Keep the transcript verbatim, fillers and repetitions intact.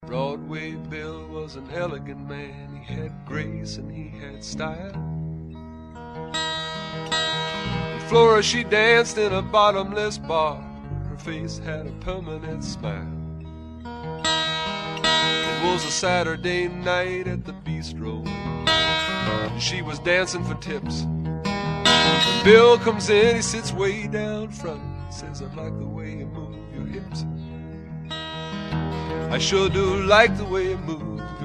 Broadway Bill was an elegant man. He had grace and he had style. And Flora, she danced in a bottomless bar. Her face had a permanent smile. It was a Saturday night at the bistro. She was dancing for tips. When Bill comes in, he sits way down front. Says, I like the way you move your hips. I sure do like the way you move